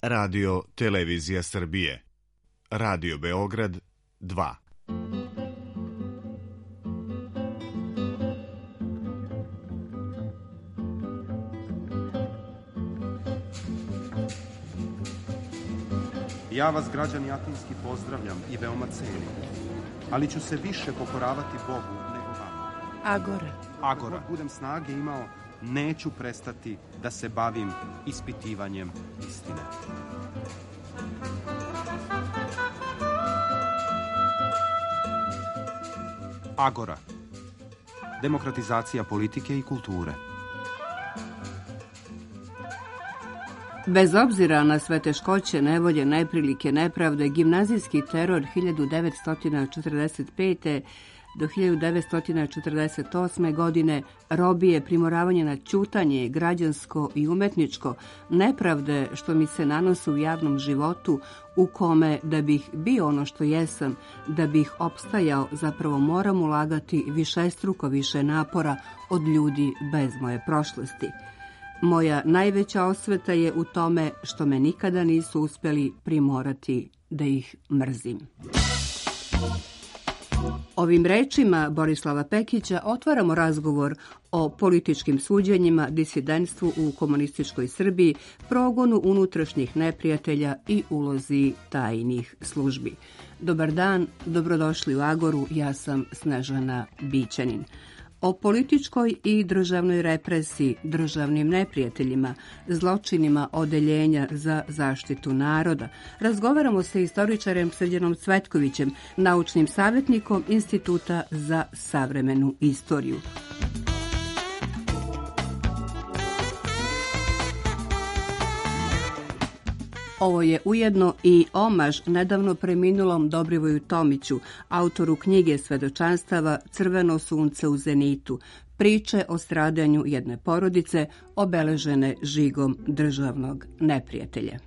Radio Televizija Srbije. Radio Beograd 2. Ja vas, građani Atinski, pozdravljam i veoma cenim, ali ću se više pokoravati Bogu nego vama. Agora. Dok budem snage imao, neću prestati da se bavim ispitivanjem istine. Agora. Demokratizacija politike i kulture. Bez obzira na sve teškoće, nevolje, neprilike, nepravde, gimnazijski teror 1945. do 1948. godine, robije, primoravanje na ćutanje, građansko i umetničko, nepravde što mi se nanose u javnom životu, u kome, da bih bio ono što jesam, da bih opstajao, zapravo moram ulagati višestruko više napora od ljudi bez moje prošlosti. Moja najveća osveta je u tome što me nikada nisu uspjeli primorati da ih mrzim. Ovim rečima Borislava Pekića otvaramo razgovor o političkim suđenjima, disidentstvu u komunističkoj Srbiji, progonu unutrašnjih neprijatelja i ulozi tajnih službi. Dobar dan, dobrodošli u Agoru, ja sam Snežana Bićanin. O političkoj i državnoj represiji, državnim neprijateljima, zločinima odeljenja za zaštitu naroda. Razgovaramo sa istoričarem Srđanom Cvetkovićem, naučnim savjetnikom Instituta za savremenu istoriju. Ovo je ujedno i omaž nedavno preminulom Dobrivoju Tomiću, autoru knjige svedočanstava Crveno sunce u zenitu, priče o stradanju jedne porodice obeležene žigom državnog neprijatelja.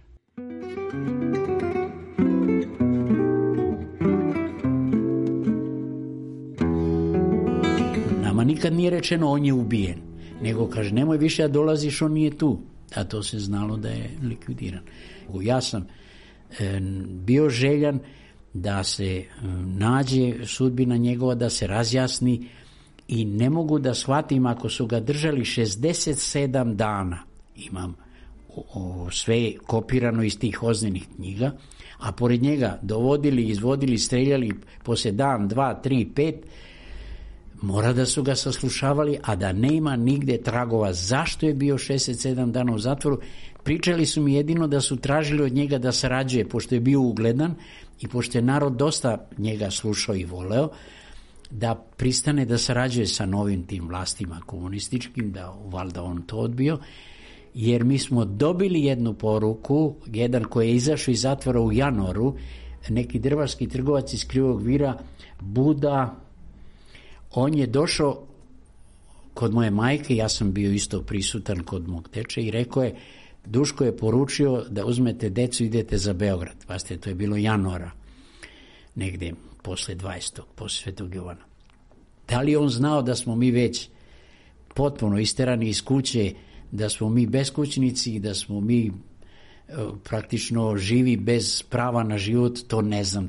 Nama nikad nije rečeno on je ubijen, nego kaže nemoj više da dolaziš, on nije tu. A to se znalo da je likvidiran. Ja sam bio željan da se nađe sudbina njegova, da se razjasni i ne mogu da shvatim ako su ga držali 67 dana. Imam sve kopirano iz tih ozbiljnih knjiga, a pored njega dovodili, izvodili, streljali poslije dan, 2, 3, 5, mora da su ga saslušavali, a da nema nigde tragova zašto je bio 67 dana u zatvoru. Pričali su mi jedino da su tražili od njega da sarađuje, pošto je bio ugledan i pošto je narod dosta njega slušao i voleo, da pristane da sarađuje sa novim tim vlastima komunističkim, da valjda on to odbio, jer mi smo dobili jednu poruku, jedan koji je izašao iz zatvora u januaru, neki drvarski trgovac iz Krivog Vira, Buda. On je došao kod moje majke, ja sam bio isto prisutan kod mog teče i rekao je, Duško je poručio da uzmete decu i idete za Beograd. Pazite, to je bilo januara, negde posle 20. posle Svetog Jovana. Da li on znao da smo mi već potpuno isterani iz kuće, da smo mi beskućnici i da smo mi praktično živi bez prava na život, to ne znam.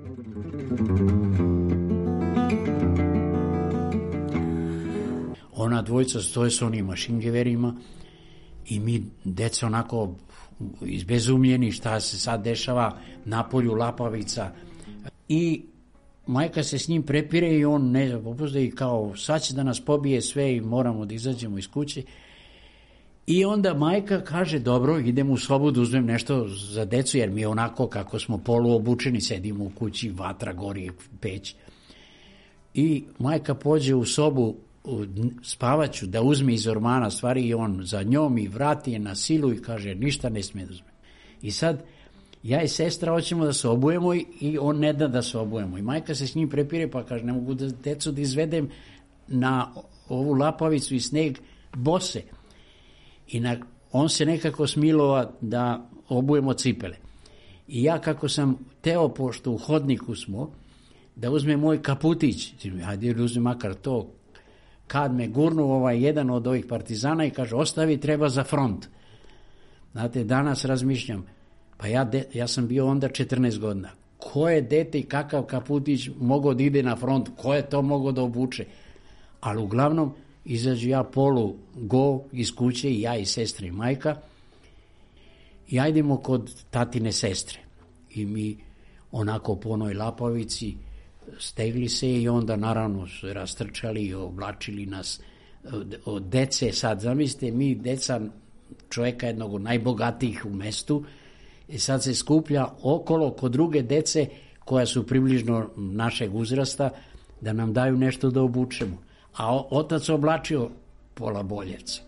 Ona dvojica stoje s onim mašingeverima i mi, deca, onako izbezumljeni šta se sad dešava, napolju lapavica. I majka se s njim prepire i on ne popuzda i kao sad će da nas pobije sve i moramo da izađemo iz kuće. I onda majka kaže, dobro, idem u sobu da uzmem nešto za decu, jer mi onako kako smo poluobučeni, sedimo u kući, vatra gori, peć. I majka pođe u sobu, spavaću, da uzme iz ormana stvari i on za njom i vrati je na silu i kaže ništa ne smije da uzme. I sad ja i sestra hoćemo da se obujemo i on ne da se obujemo. I majka se s njim prepire pa kaže ne mogu da decu da izvedem na ovu lapavicu i sneg bose. I on se nekako smilova da obujemo cipele. I ja kako sam teo, pošto u hodniku smo, da uzme moj kaputić, hajde uzme makar to, kad me gurnu jedan od ovih partizana i kaže ostavi, treba za front. Znate, danas razmišljam, Pa ja sam bio onda 14 godina. Ko je dete i kakav kaputić mogao da ide na front? Ko je to mogao da obuče? Ali uglavnom izađu ja polu go iz kuće i ja i sestra i majka i ajdemo kod tatine sestre. I mi onako po onoj lapavici stegli se i onda naravno su rastrčali i oblačili nas od dece. Sad zamislite, mi deca čovjeka jednog od najbogatijih u mestu i sad se skuplja okolo kod druge dece koja su približno našeg uzrasta da nam daju nešto da obučemo. A otac oblačio pola Boljevca.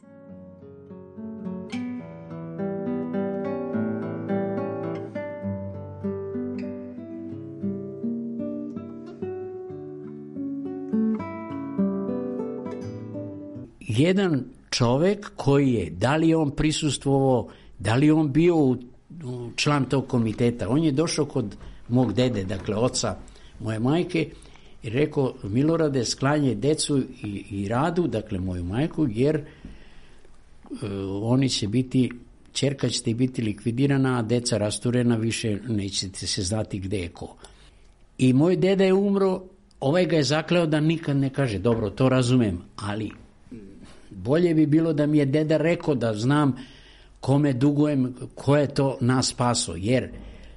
Jedan čovjek koji je, da li je on prisustvovao, da li je on bio član tog komiteta, on je došao kod mog dede, dakle oca moje majke, i rekao: Milorade, sklanje decu i Radu, dakle moju majku, jer oni će biti, ćerka ćete biti likvidirana, a deca rasturena, više nećete se znati gde je ko. I moj deda je umro, ovaj ga je zakleo da nikad ne kaže. Dobro, to razumem, ali bolje bi bilo da mi je deda rekao da znam kome dugujem, ko je to nas spaso, jer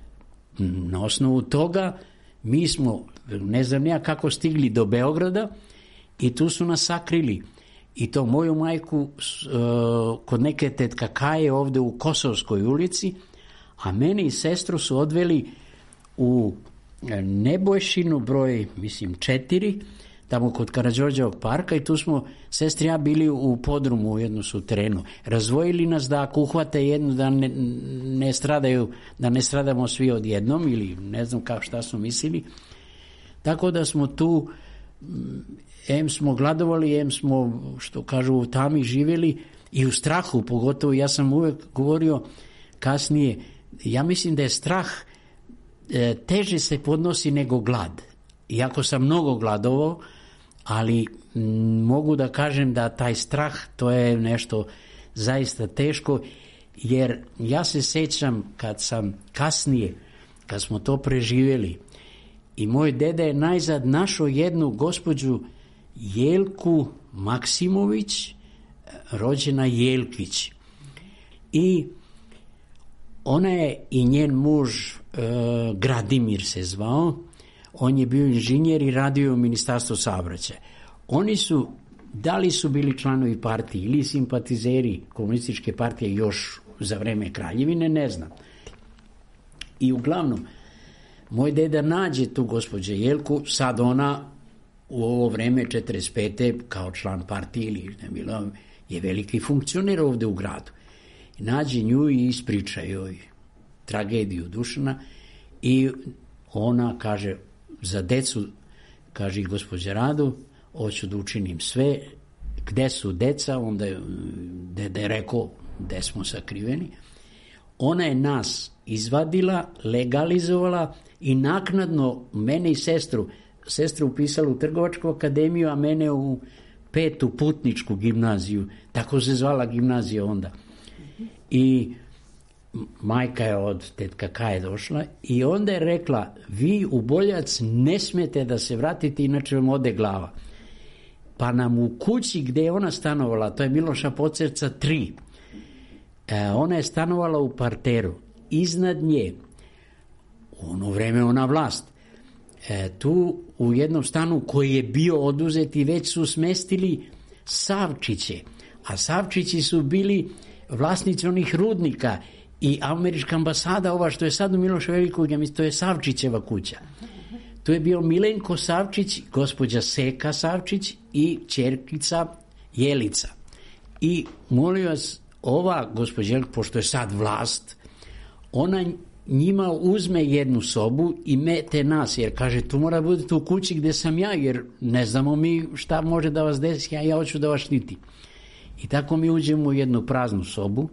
na osnovu toga mi smo, ne znam ja kako, stigli do Beograda i tu su nas sakrili. I to moju majku kod neke tetka Kaje ovde u Kosovskoj ulici, a meni i sestru su odveli u Nebojšinu broj, mislim 4, tamo kod Karađorđevog parka, i tu smo sestri ja bili u podrumu u jednu suterenu. Razvojili nas da ako uhvate jednu da ne stradaju, da ne stradamo svi odjednom, ili ne znam šta su mislili. Tako da smo tu, em smo gladovali, em smo, što kažu, u tami živjeli i u strahu, pogotovo. Ja sam uvek govorio kasnije, ja mislim da je strah teže se podnosi nego glad. Iako sam mnogo gladovao, ali mogu da kažem da taj strah, to je nešto zaista teško, jer ja se sećam kad sam kasnije, kad smo to preživjeli, i moj deda je najzad našao jednu gospođu Jelku Maksimović, rođena Jelkić. I ona je i njen muž, Gradimir se zvao, on je bio inženjer i radio u Ministarstvu saobraćaja. Oni su, da li su bili članovi partije ili simpatizeri komunističke partije još za vreme Kraljevine, ne znam. I uglavnom, moj deda nađe tu gospođu Jelku, sad ona u ovo vreme 45. kao član partije ili ne bilo, je veliki funkcioner ovde u gradu. I nađe nju i ispriča joj tragediju Dušana i ona kaže: za decu, kaže gospođa Radu, hoću da učinim sve. Gde su deca? Onda je deda rekao gde smo sakriveni. Ona je nas izvadila, legalizovala i naknadno mene i sestru upisala u Trgovačku akademiju, a mene u 5. putničku gimnaziju, tako se zvala gimnazija onda. I majka je od tetka Kaje došla i onda je rekla: vi u Boljac ne smijete da se vratite, inače vam ode glava. Pa nam u kući gde je ona stanovala, to je Miloša Pocerca 3, ona je stanovala u parteru. Iznad nje, u ono vreme ona vlast, tu u jednom stanu koji je bio oduzet i već su smestili Savčiće, a Savčići su bili vlasnici onih rudnika i američka ambasada, ova što je sad u Miloša Velikog, to je Savčićeva kuća. Tu je bio Milenko Savčić, gospođa Seka Savčić i ćerkica Jelica. I molim vas, ova gospođa Jelika, pošto je sad vlast, ona njima uzme jednu sobu i mete nas, jer kaže: tu mora budete u kući gde sam ja, jer ne znamo mi šta može da vas desi, ja hoću da vas štiti. I tako mi uđemo u jednu praznu sobu,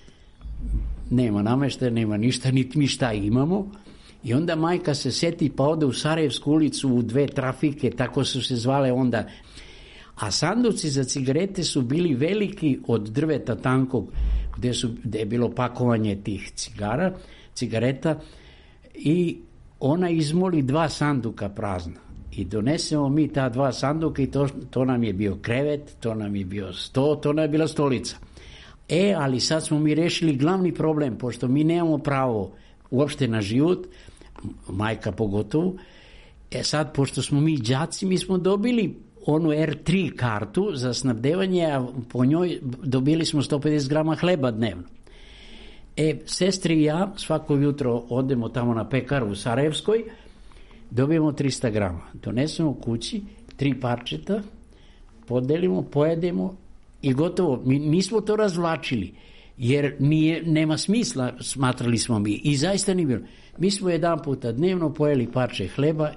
nema nameštaja, nema ništa, niti mi šta imamo. I onda majka se seti pa ode u Sarajevsku ulicu u 2 trafike, tako su se zvale onda. A sanduci za cigarete su bili veliki od drveta tankog, gde je bilo pakovanje tih cigareta i ona izmoli 2 sanduka prazna. I donesemo mi ta 2 sanduka i to nam je bio krevet, to nam je bio sto, to nam je bila stolica. Ali sad smo mi rešili glavni problem, pošto mi nemamo pravo uopšte na život, majka pogotovo. Sad, pošto smo mi đaci, mi smo dobili onu R3 kartu za snabdevanje, a po njoj dobili smo 150 grama hleba dnevno. Sestri i ja svako jutro odemo tamo na pekaru u Sarajevskoj, dobijemo 300 grama. Donesemo kući 3 parčeta, podelimo, pojedemo i gotovo. Mi nismo to razvlačili, jer nema smisla, smatrali smo mi. I zaista nije bilo. Mi smo jedan puta dnevno pojeli parče hleba.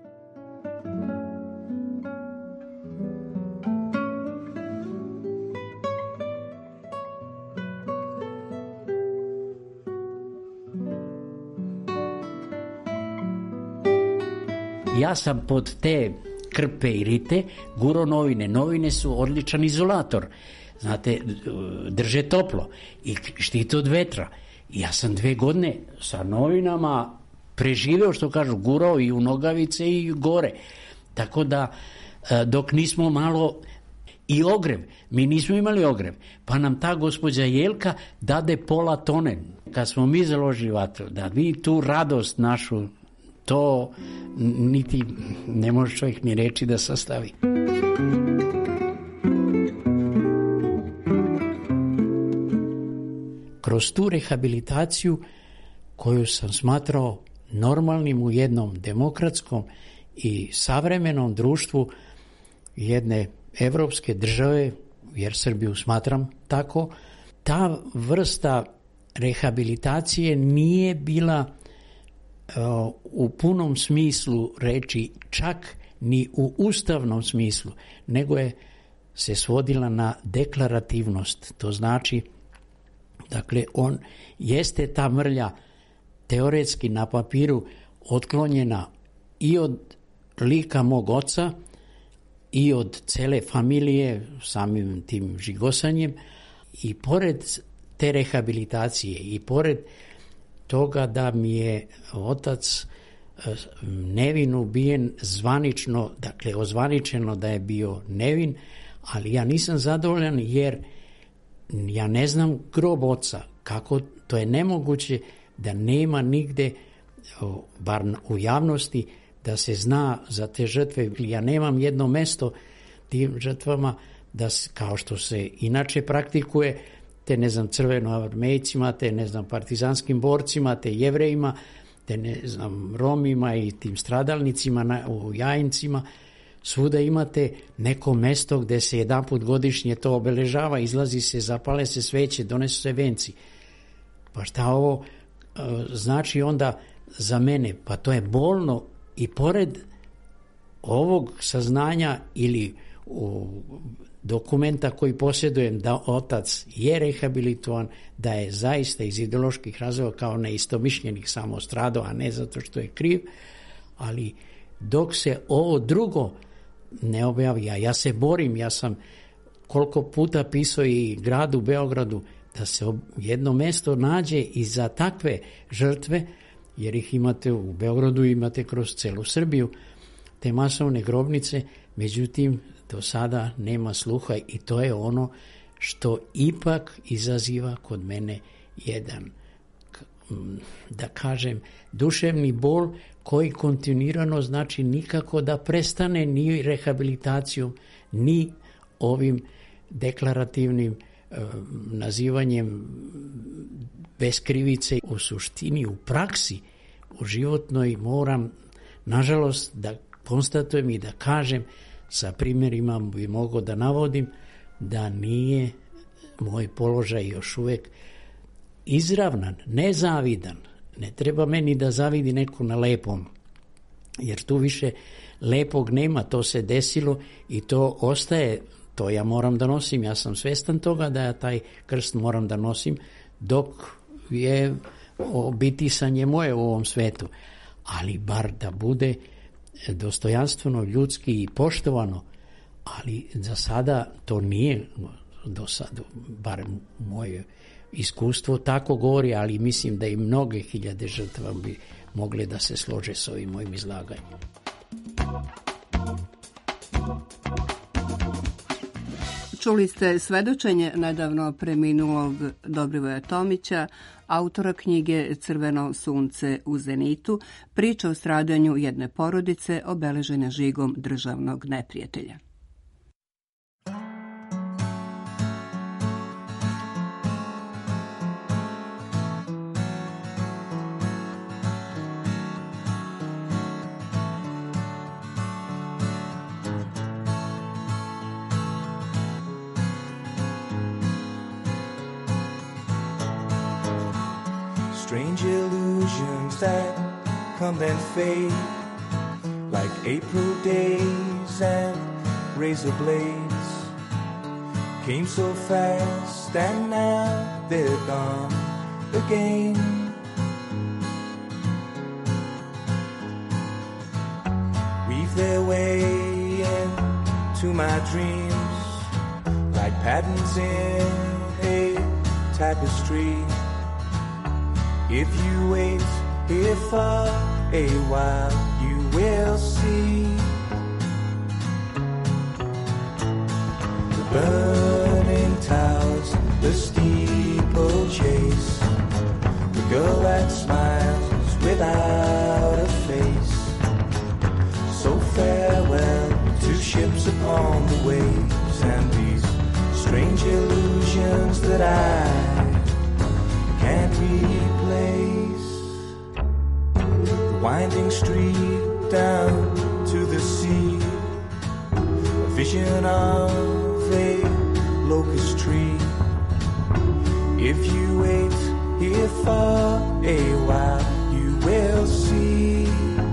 Ja sam pod te krpe i rite gurao novine. Novine su odličan izolator. Znate, drže toplo i štite od vetra. Ja sam 2 godine sa novinama preživeo, što kažu, gurao i u nogavice i gore. Tako da, dok nismo malo... I ogrev. Mi nismo imali ogrev. Pa nam ta gospođa Jelka dade pola tone. Kad smo mi založili vatru, da vi tu radost našu, to niti ne može čovjek ni reći da sastavi. Kroz tu rehabilitaciju koju sam smatrao normalnim u jednom demokratskom i savremenom društvu jedne evropske države, jer Srbiju smatram tako, ta vrsta rehabilitacije nije bila u punom smislu reči, čak ni u ustavnom smislu, nego je se svodila na deklarativnost. To znači, dakle, on jeste ta mrlja teoretski na papiru otklonjena i od lika mog oca i od cele familije samim tim žigosanjem, i pored te rehabilitacije i pored toga da mi je otac nevin ubijen zvanično, dakle ozvaničeno da je bio nevin, ali ja nisam zadovoljan jer ja ne znam grob oca, kako to je nemoguće da nema nigde, bar u javnosti, da se zna za te žrtve. Ja nemam jedno mesto tim žrtvama, da kao što se inače praktikuje, te ne znam crvenoarmejcima, te ne znam partizanskim borcima, te Jevrejima, te ne znam Romima i tim stradalnicima u Jajincima, svuda imate neko mesto gde se jedanput godišnje to obeležava, izlazi se, zapale se sveće, donesu se venci. Pa šta ovo znači onda za mene? Pa to je bolno i pored ovog saznanja ili dokumenta koji posjedujem da otac je rehabilitovan, da je zaista iz ideoloških razloga kao neistomišljenik samo stradao, a ne zato što je kriv, ali dok se ovo drugo ne objavi, a ja se borim, ja sam koliko puta pisao i gradu Beogradu da se jedno mesto nađe i za takve žrtve, jer ih imate u Beogradu, imate kroz celu Srbiju, te masovne grobnice, međutim do sada nema sluha i to je ono što ipak izaziva kod mene jedan, da kažem, duševni bol koji kontinuirano znači nikako da prestane ni rehabilitacijom, ni ovim deklarativnim nazivanjem bez krivice. U suštini, u praksi, u životnoj moram, nažalost, da konstatujem i da kažem, sa primjerima bi mogao da navodim da nije moj položaj još uvijek izravnan, nezavidan. Ne treba meni da zavidi neko na lepom, jer tu više lepog nema, to se desilo i to ostaje, to ja moram da nosim, ja sam svestan toga da ja taj krst moram da nosim dok je bitisanje moje u ovom svetu, ali bar da bude dostojanstveno, ljudski i poštovano, ali za sada to nije do sada, bar moje iskustvo tako govori, ali mislim da i mnoge hiljade žrtava bi mogle da se slože s ovim mojim izlaganjem. Čuli ste svedočenje nedavno preminulog Dobrivoja Tomića, autora knjige Crveno sunce u zenitu, priča o stradanju jedne porodice obeležene žigom državnog neprijatelja. Strange illusions that come and fade, like April days and razor blades, came so fast and now they're gone again. Weave their way into my dreams, like patterns in a tapestry. If you wait here for a while, you will see the burning towers, the steeplechase, the girl that smiles without a face. So farewell to ships upon the waves and these strange illusions that I can't replace. The winding street down to the sea, a vision of a locust tree. If you wait here for a while, you will see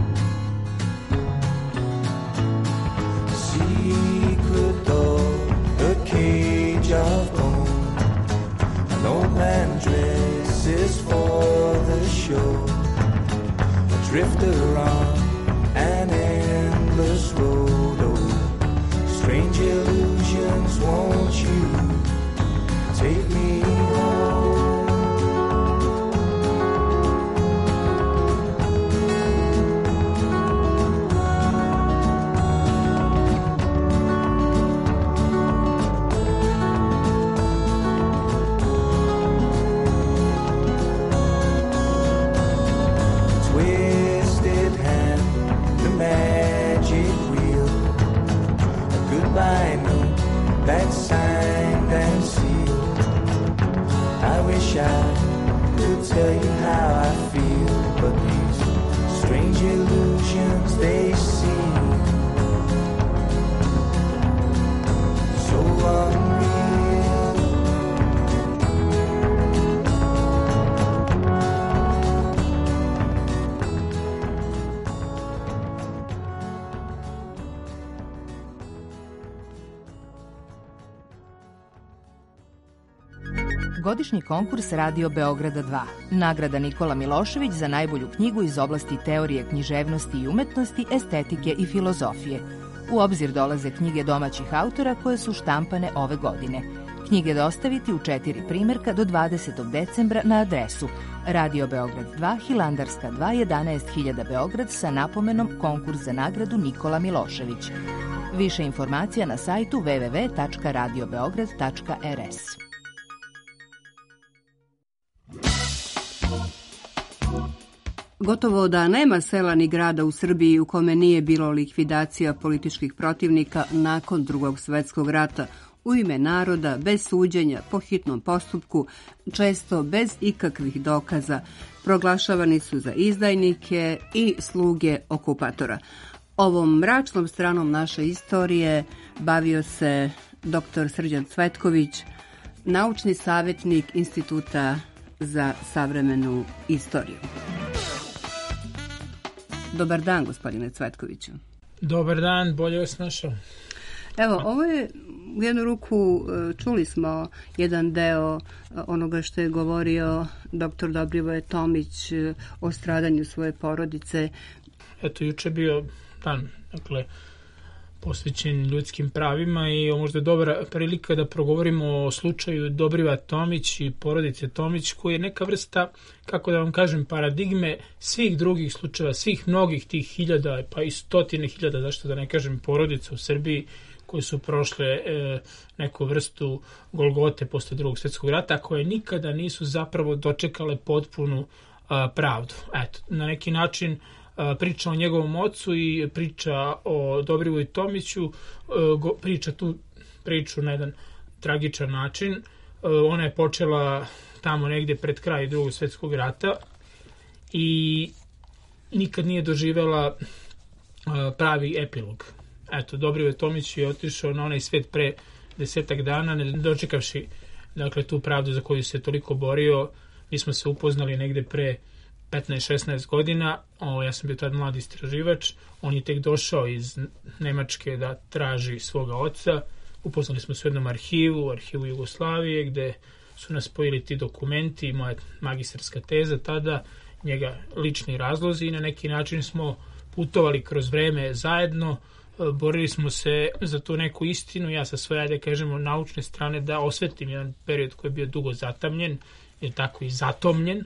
a secret door, a cage of bone, an old man dresses for the shore, a drifter on an endless road. Oh, strange illusions, won't you take me home? That signed and sealed. I wish I could tell you how I feel, but these strange illusions, they seem so unreal. Godišnji konkurs Radio Beograda 2. Nagrada Nikola Milošević za najbolju knjigu iz oblasti teorije književnosti i umetnosti, estetike i filozofije. U obzir dolaze knjige domaćih autora koje su štampane ove godine. Knjige dostaviti u 4 primerka do 20. decembra na adresu Radio Beograd 2, Hilandarska 2, 11.000 Beograd sa napomenom konkurs za nagradu Nikola Milošević. Više informacija na sajtu www.radiobeograd.rs. Gotovo da nema sela ni grada u Srbiji u kome nije bilo likvidacija političkih protivnika nakon Drugog svjetskog rata u ime naroda, bez suđenja, po hitnom postupku, često bez ikakvih dokaza. Proglašavani su za izdajnike i sluge okupatora. Ovom mračnom stranom naše istorije bavio se dr. Srđan Cvetković, naučni savjetnik Instituta za savremenu istoriju. Dobar dan, gospodine Cvetkoviću. Dobar dan, bolje vas našao. Evo, ovo je u jednu ruku, čuli smo jedan deo onoga što je govorio dr. Dobrivoje Tomić o stradanju svoje porodice. Eto, juče bio dan, dakle, posvećen ljudskim pravima i možda je dobra prilika da progovorimo o slučaju Dobrivoja Tomić i porodice Tomić, koji je neka vrsta, kako da vam kažem, paradigme svih drugih slučajeva, svih mnogih tih hiljada, pa i stotine hiljada, zašto da ne kažem, porodica u Srbiji koje su prošle neku vrstu golgote posle Drugog svjetskog rata, koje nikada nisu zapravo dočekale potpunu pravdu. Eto, na neki način priča o njegovom ocu i priča o Dobrivoju Tomiću, priča tu priču na jedan tragičan način. Ona je počela tamo negde pred kraj Drugog svjetskog rata i nikad nije doživela pravi epilog. Eto, Dobrivoje Tomić je otišao na onaj svet pre 10 dana, ne dočekavši dakle, tu pravdu za koju se toliko borio. Mi smo se upoznali negde pre 15-16 godina, ja sam bio tad mlad istraživač, on je tek došao iz Nemačke da traži svoga oca, upoznali smo se u jednom arhivu Jugoslavije, gde su nas spojili ti dokumenti i moja magistarska teza tada, njega lični razlozi i na neki način smo putovali kroz vreme zajedno, borili smo se za tu neku istinu, ja sa svoje, da kažemo, naučne strane da osvetim jedan period koji je bio dugo zatamljen, jer tako i zatomljen,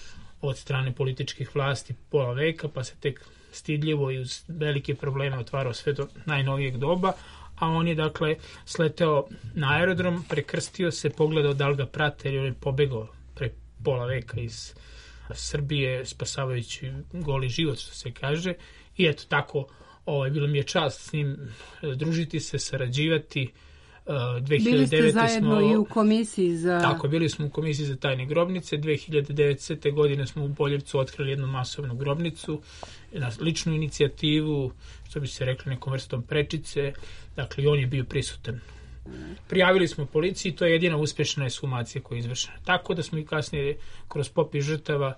od strane političkih vlasti pola veka, pa se tek stidljivo i uz velike probleme otvarao sve do najnovijeg doba, a on je dakle sleteo na aerodrom, prekrstio se, pogledao da li ga prate, jer on je pobegao pre pola veka iz Srbije, spasavajući goli život, što se kaže, i eto tako, bilo mi je čast s njim družiti se, sarađivati. 2009. Bili ste zajedno i u komisiji za... Tako, bili smo u komisiji za tajne grobnice. 2009. godine smo u Boljevcu otkrili jednu masovnu grobnicu, na ličnu inicijativu, što bi se rekli nekom vrstom prečice. Dakle, on je bio prisutan. Prijavili smo policiji, to je jedina uspješna ekshumacija koja je izvršena. Tako da smo i kasnije kroz popis žrtava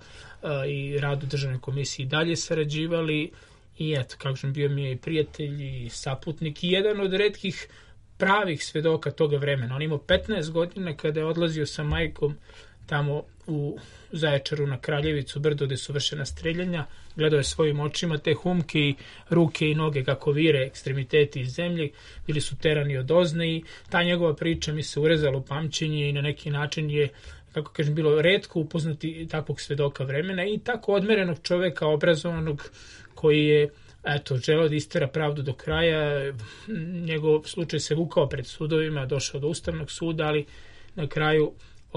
i radu državne komisije dalje sarađivali. I eto, kako sam bio mi je i prijatelj i saputnik i jedan od retkih pravih svedoka toga vremena. On imao 15 godina kada je odlazio sa majkom tamo u Zaječaru na Kraljevicu, brdo gde su vršena streljanja, gledao je svojim očima te humke i ruke i noge kako vire ekstremiteti iz zemlje, bili su terani od ozne i ta njegova priča mi se urezala u pamćenje i na neki način je, kako kažem, bilo retko upoznati takvog svedoka vremena i tako odmerenog čoveka, obrazovanog, koji je želeo da istera pravdu do kraja. Njegov slučaj se vukao pred sudovima, došao do Ustavnog suda, ali na kraju,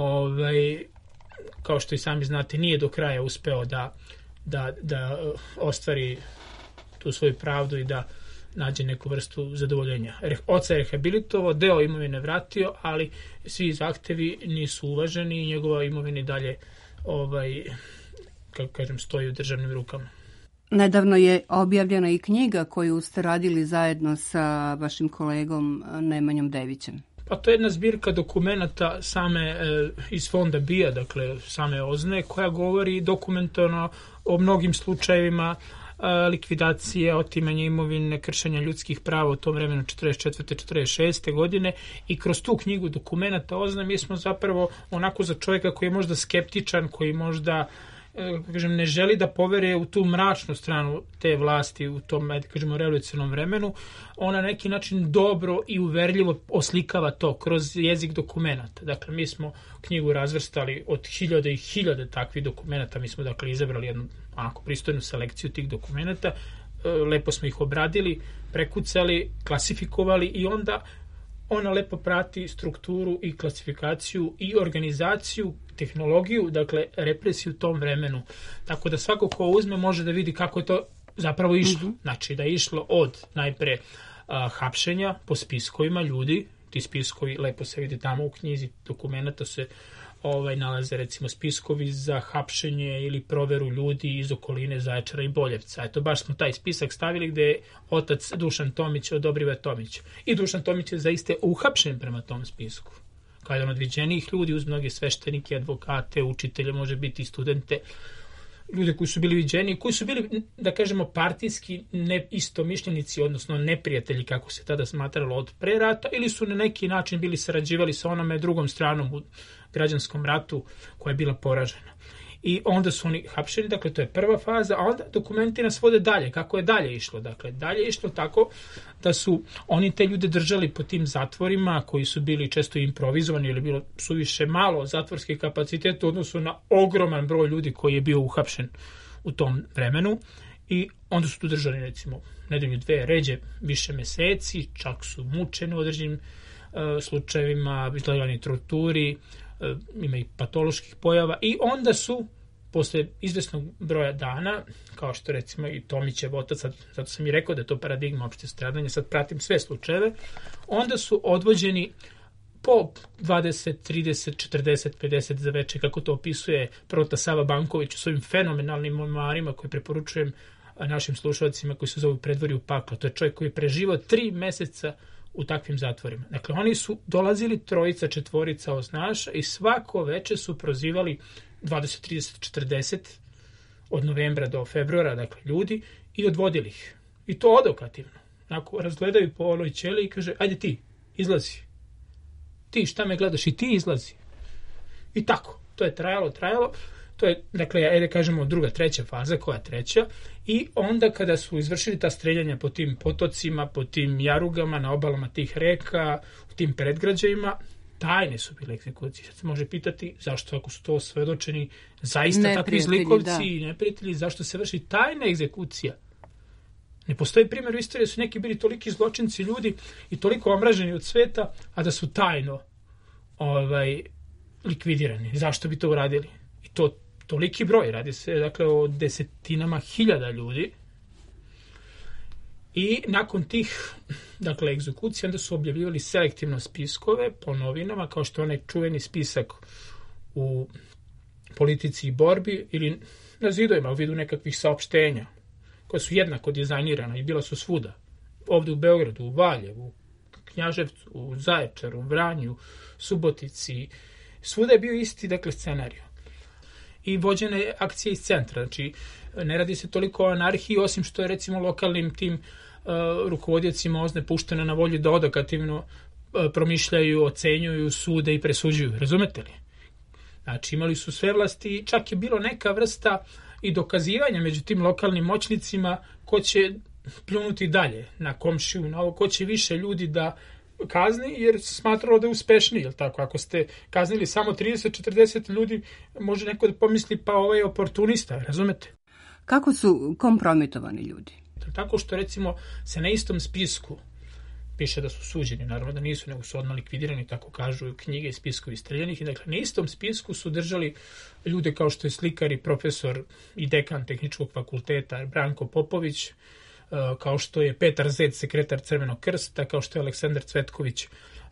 kao što i sami znate, nije do kraja uspeo da ostvari tu svoju pravdu i da nađe neku vrstu zadovoljenja. Oca je rehabilitovao, deo imovine vratio, ali svi zahtevi nisu uvaženi i njegova imovina i dalje kako kažem, stoji u državnim rukama. Nedavno je objavljena i knjiga koju ste radili zajedno sa vašim kolegom Nemanjom Devićem. Pa to je jedna zbirka dokumenata same iz fonda BIA, dakle same OZNE, koja govori dokumentarno o mnogim slučajevima likvidacije, otimanja imovine, kršenja ljudskih prava u tom vremenu 44. 46. godine i kroz tu knjigu dokumenata OZNE mi smo zapravo onako za čovjeka koji je možda skeptičan, koji možda kažem, ne želi da poveruje u tu mračnu stranu te vlasti u tom, kažemo, revolucionarnom vremenu, ona na neki način dobro i uverljivo oslikava to kroz jezik dokumenata. Dakle, mi smo knjigu razvrstali od hiljade i hiljade takvih dokumenata, mi smo dakle izabrali jednu onako pristojnu selekciju tih dokumenata, lepo smo ih obradili, prekucali, klasifikovali i onda ona lepo prati strukturu i klasifikaciju i organizaciju, tehnologiju, dakle represiju u tom vremenu. Tako da svako ko uzme može da vidi kako je to zapravo išlo. Znači da je išlo od najpre hapšenja po spiskovima ljudi, ti spiskovi lepo se vidi tamo u knjizi dokumenta se nalaze recimo spiskovi za hapšenje ili proveru ljudi iz okoline Zaječara i Boljevca. Eto, baš smo taj spisak stavili gde je otac Dušan Tomić od Dobrivoja Tomića. I Dušan Tomić je zaista uhapšen prema tom spisku. Kao jedan od viđenijih ljudi uz mnoge sveštenike, advokate, učitelje, može biti i studente, ljude koji su bili viđeni, koji su bili, da kažemo, partijski istomišljenici, odnosno neprijatelji, kako se tada smatralo od pre rata, ili su na neki način bili sarađivali sa onome drugom stranom u građanskom ratu koja je bila poražena. i onda su oni hapšeni, dakle to je prva faza, a onda dokumenti nas vode dalje, kako je dalje išlo. Dakle, dalje je išlo tako da su oni te ljude držali po tim zatvorima koji su bili često improvizovani ili bilo suviše malo zatvorskih kapaciteta u odnosu na ogroman broj ljudi koji je bio uhapšen u tom vremenu i onda su tu držali recimo nedelju, dve, ređe više meseci, čak su mučeni u određenim slučajevima, izlagani torturi, ima i patoloških pojava i onda su posle izvesnog broja dana, kao što recimo i Tomićev otac, zato sam i rekao da je to paradigma opšte stradanja, sad pratim sve slučajeve, onda su odvođeni po 20, 30, 40, 50 za veče, kako to opisuje Prota Sava Banković u svojim fenomenalnim memoarima koje preporučujem našim slušalcima koji se zovu Predvorju pakla. To je čovjek koji je preživao 3 meseca u takvim zatvorima. Dakle, oni su dolazili trojica, četvorica osnaša i svako veče su prozivali 20, 30, 40 od novembra do februara, dakle, ljudi i odvodili ih. I to odokativno. Onako, razgledaju po onoj ćeli i kaže, ajde ti, izlazi. Ti, šta me gledaš? I ti izlazi. I tako. To je trajalo. To je, dakle, ajde kažemo druga, treća faza, koja treća. I onda kada su izvršili ta streljanja po tim potocima, po tim jarugama, na obalama tih reka, u tim predgrađajima, tajne su bile egzekucije. Sad se može pitati zašto, ako su to svedočeni zaista takvi zlikovci i neprijatelji, zašto se vrši tajna egzekucija? Ne postoji primjer u istoriji da su neki bili toliki zločinci ljudi i toliko omraženi od sveta, a da su tajno likvidirani. Zašto bi to uradili? I to toliki broj, radi se dakle o desetinama hiljada ljudi. I nakon tih dakle egzekucija onda su objavljivali selektivno spiskove po novinama, kao što je onaj čuveni spisak u Politici i borbi ili na zidovima u vidu nekakvih saopštenja koja su jednako dizajnirana i bila su svuda. Ovde u Beogradu, u Valjevu, u Knjaževcu, u Zaječaru, u Vranju, Subotici. Svuda je bio isti, dakle, scenarij. I vođene akcije iz centra. Znači, ne radi se toliko o anarhiji, osim što je, recimo, lokalnim tim rukovodiocima OZNE pušteno na volju da odokativno promišljaju, ocenjuju, sude i presuđuju. Razumete li? Znači, imali su sve vlasti, čak je bilo neka vrsta i dokazivanja među tim lokalnim moćnicima ko će pljunuti dalje na komšiju, na ovo, ko će više ljudi da kazni, jer se smatralo da je uspešniji, jel tako? Ako ste kaznili samo 30-40 ljudi, može neko da pomisli pa ovaj je oportunista, razumete? Kako su kompromitovani ljudi? Tako što, recimo, se na istom spisku piše da su suđeni, naravno da nisu, nego su odmah likvidirani, tako kažu knjige i spiskovi streljanih. I dakle, na istom spisku su držali ljude kao što je slikar i profesor i dekan Tehničkog fakulteta Branko Popović, kao što je Petar Zec, sekretar Crvenog krsta, kao što je Aleksandar Cvetković,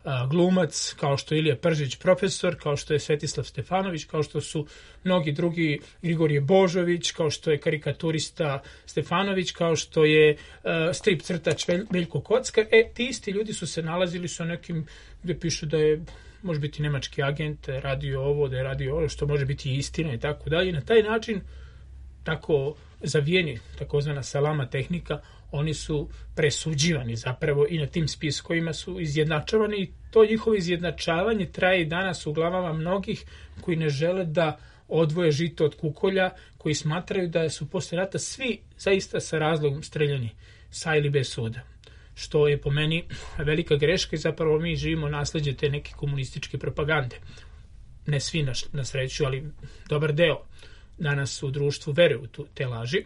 glumac, kao što je Ilija Pržić, profesor, kao što je Svetislav Stefanović, kao što su mnogi drugi, Grigorije Božović, kao što je karikaturista Stefanović, kao što je strip crtač Veljko Kockar. Ti isti ljudi su se nalazili sa nekim gde pišu da je, može biti nemački agent, radio ovo, da je radio ovo, što može biti istina i tako dalje. I na taj način, tako zavijeni, takozvana salama tehnika, oni su presuđivani zapravo i na tim spiskovima su izjednačavani i to njihovo izjednačavanje traje i danas u glavama mnogih koji ne žele da odvoje žito od kukolja, koji smatraju da su posle rata svi zaista sa razlogom streljani sa ili bez suda. Što je po meni velika greška i zapravo mi živimo nasleđe te neke komunističke propagande. Ne svi na sreću, ali dobar deo danas u društvu veruju u te laži.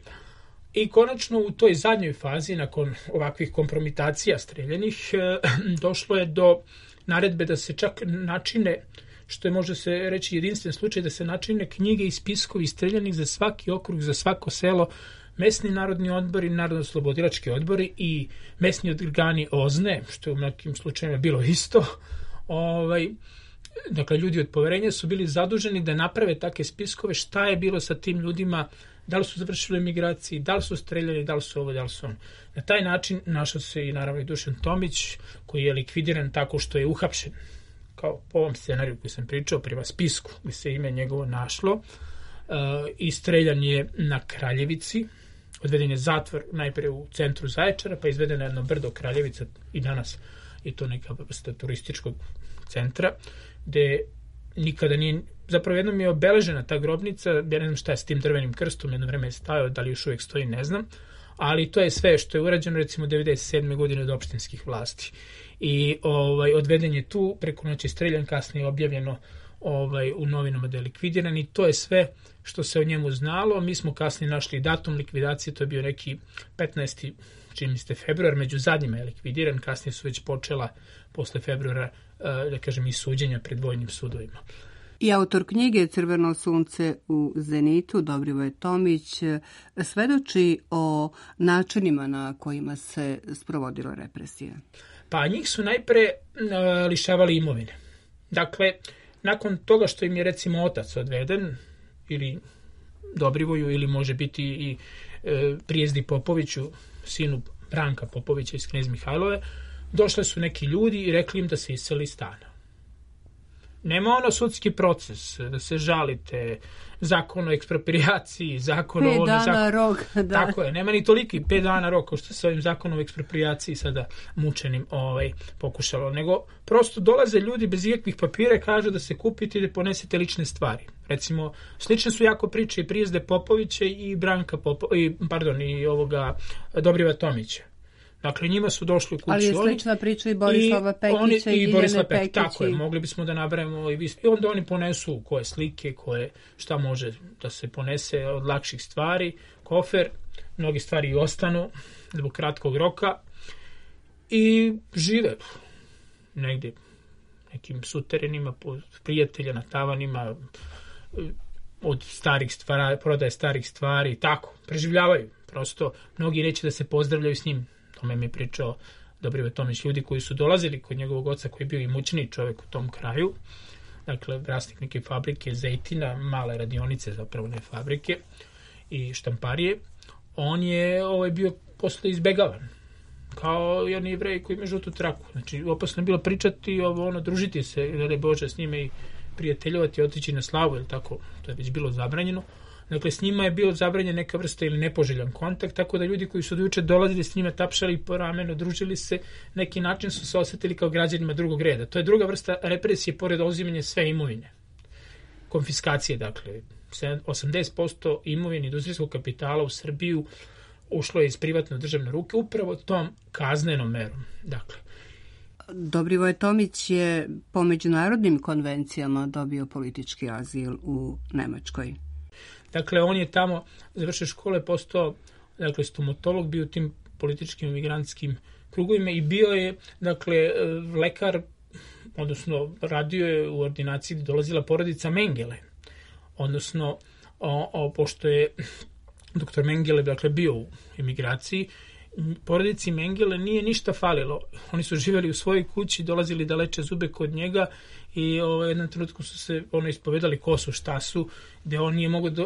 I konačno u toj zadnjoj fazi, nakon ovakvih kompromitacija streljanih, došlo je do naredbe da se čak načine, što je može se reći jedinstven slučaj, da se načine knjige i spiskovi streljanih za svaki okrug, za svako selo, mesni narodni odbori, narodno-slobodilački odbori i mesni organi OZNE, što je u nekim slučajima bilo isto. Dakle, ljudi od poverenja su bili zaduženi da naprave takve spiskove, šta je bilo sa tim ljudima, da li su završili emigraciji, da li su streljani, da li su ovo, da li su ono. Na taj način našao se i naravno i Dušan Tomić, koji je likvidiran tako što je uhapšen, kao po ovom scenariju koji sam pričao, prema spisku gde se ime njegovo našlo, i streljan je na Kraljevici, odveden je zatvor najpre u centru Zaječara, pa izveden na jedno brdo Kraljevica i danas je to neka vrsta turističkog centra, gde nikada nije, zapravo jednom je obeležena ta grobnica, ja ne znam šta je s tim drvenim krstom, jedno vreme je stajao, da li još uvijek stoji, ne znam, ali to je sve što je urađeno recimo 97. godine od opštinskih vlasti. I odveden je tu, preko noći streljan, kasnije objavljeno u novinama da je likvidiran i to je sve što se o njemu znalo. Mi smo kasnije našli datum likvidacije, to je bio neki 15. čini mi se februar, među zadnjima je likvidiran, kasnije su već počela posle februara, da kažem, i suđenja pred vojnim sudovima. I autor knjige Crveno sunce u zenitu, Dobrivoje Tomić, svedoči o načinima na kojima se sprovodila represija. Pa njih su najpre lišavali imovine. Dakle, nakon toga što im je recimo otac odveden, ili Dobrivoju, ili može biti i Prijezdi Popoviću, sinu Branka Popovića iz Knez Mihajlove, došli su neki ljudi i rekli im da se iseli iz stana. Nema sudski proces, da se žalite, zakon o eksproprijaciji, zakon o... 5 dana rok, da. Tako je, nema ni toliki 5 dana rok, kao što se ovim zakonom o eksproprijaciji sada mučenim pokušalo, nego prosto dolaze ljudi bez ikakvih papira, kažu da se kupite i da ponesete lične stvari. Recimo, slične su jako priče i Prijezde Popovića i Dobrivoja Tomića. Dakle, njima su došli u kući. Ali je slična priča i Borislava Pekića i Ljiljane Pekić. Tako je, mogli bismo da nabrajemo i onda oni ponesu koje slike, šta može da se ponese od lakših stvari, kofer, mnogi stvari i ostanu zbog kratkog roka i žive negdje nekim suterenima, prijatelja na tavanima, od starih stvari, prodaje starih stvari, tako, preživljavaju. Prosto, mnogi neće da se pozdravljaju s njim. Tome mi je pričao Dobrivoje Tomić, ljudi koji su dolazili kod njegovog oca koji je bio imućniji čovjek u tom kraju, dakle vlasnik neke fabrike zejtina, male radionice, zapravo ne fabrike i štamparije. On je bio posle izbegavan, kao i oni Jevreji koji imaju žutu traku. Znači, opasno je bilo pričati, družiti se, ne Bože, s njime i prijateljovati, otići na slavu, ili tako, to je već bilo zabranjeno. Dakle, s njima je bio zabranjen neka vrsta ili nepoželjan kontakt, tako da ljudi koji su juče dolazili s njima, tapšali po ramenu, družili se, neki način su se osjetili kao građanima drugog reda. To je druga vrsta represije, pored uzimanja sve imovine. Konfiskacije, dakle, 80% imovine industrijskog kapitala u Srbiju ušlo je iz privatne državne ruke upravo tom kaznenom merom. Dakle, Dobrivoje Tomić je po međunarodnim konvencijama dobio politički azil u Nemačkoj. Dakle, on je tamo završio škole, postao stomatolog, bio u tim političkim imigrantskim krugovima i bio je, lekar, odnosno radio je u ordinaciji gdje dolazila porodica Mengele. Odnosno, pošto je doktor Mengele, bio u emigraciji, porodici Mengele nije ništa falilo. Oni su živjeli u svojoj kući, dolazili da leče zube kod njega i jednom trenutku su se ispovedali ko su, šta su, gde on nije mogao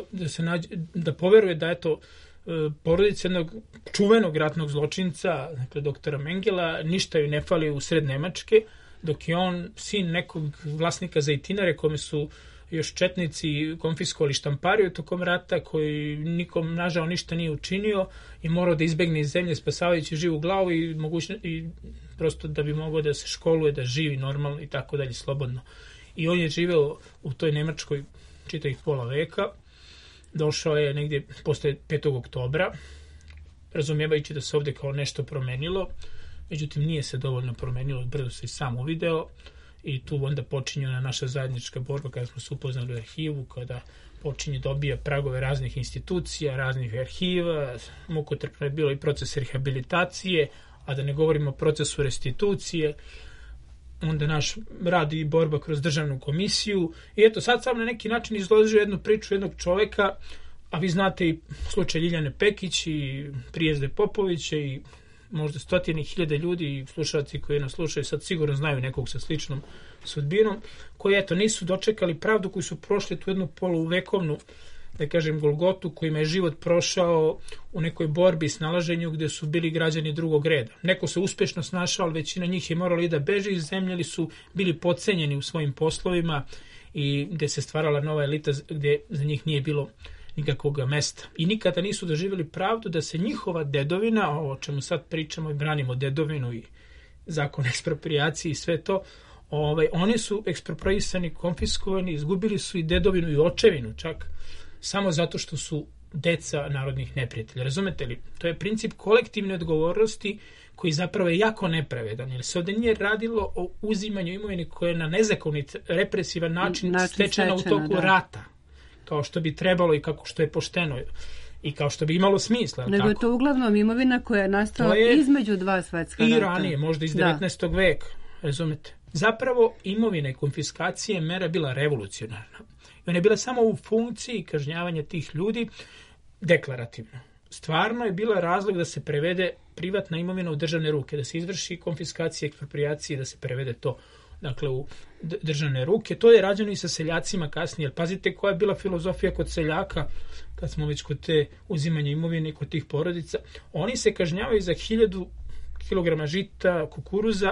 da poveruje da porodica jednog čuvenog ratnog zločinca, doktora Mengela, ništa ju ne fali u sred Nemačke, dok je on sin nekog vlasnika zejtinare kome su još četnici konfiskovali štampariju tokom rata, koji nikom nažao ništa nije učinio i morao da izbegne iz zemlje spasavajući živu glavu i prosto da bi mogao da se školuje, da živi normalno i tako dalje slobodno. I on je živeo u toj Nemačkoj čitavih pola veka. Došao je negdje posle 5. oktobra, razumijevajući da se ovdje kao nešto promenilo, međutim nije se dovoljno promenilo, brzo se i sam uvideo. I tu onda počinje naša zajednička borba kada smo se upoznali u arhivu, kada počinje dobija pragove raznih institucija, raznih arhiva, mukotrpno je bilo i proces rehabilitacije, a da ne govorimo o procesu restitucije, onda naš rad i borba kroz državnu komisiju. I eto, sad sam na neki način izložio jednu priču jednog čoveka, a vi znate i slučaj Ljiljane Pekić i Prijezde Popovića i možda 100.000 ljudi i slušalci koji nas slušaju sad sigurno znaju nekog sa sličnom sudbinom, koji nisu dočekali pravdu, koji su prošli tu jednu poluvekovnu, da kažem, golgotu, kojima je život prošao u nekoj borbi i snalaženju gdje su bili građani drugog reda. Neko se uspješno snašao, ali većina njih je morala i da beže iz zemlje, ili su bili podcenjeni u svojim poslovima i gdje se stvarala nova elita gdje za njih nije bilo nikakvog mesta. I nikada nisu doživjeli pravdu da se njihova dedovina, o čemu sad pričamo i branimo dedovinu i zakon o eksproprijaciji i sve to, Oni su ekspropriisani, konfiskovani, izgubili su i dedovinu i očevinu čak, samo zato što su deca narodnih neprijatelja. Razumete li? To je princip kolektivne odgovornosti koji zapravo je jako nepravedan, jer se ovdje nije radilo o uzimanju imovine koja je na nezakonit, represivan način stečena u toku rata, kao što bi trebalo i kako što je pošteno i kao što bi imalo smisla. Nego je to uglavnom imovina koja je nastala između dva svetska rata. I ranije, možda iz 19. veka, razumete? Zapravo imovina i konfiskacija je mera bila revolucionarna. I ona je bila samo u funkciji kažnjavanja tih ljudi deklarativno. Stvarno je bila razlog da se prevede privatna imovina u državne ruke, da se izvrši konfiskacija, ekspropriacija, da se prevede to dakle u državne ruke. To je rađeno i sa seljacima kasnije. Jer pazite koja je bila filozofija kod seljaka, kad smo već kod te uzimanja imovine i kod tih porodica. Oni se kažnjavaju za 1000 kilograma žita, kukuruza,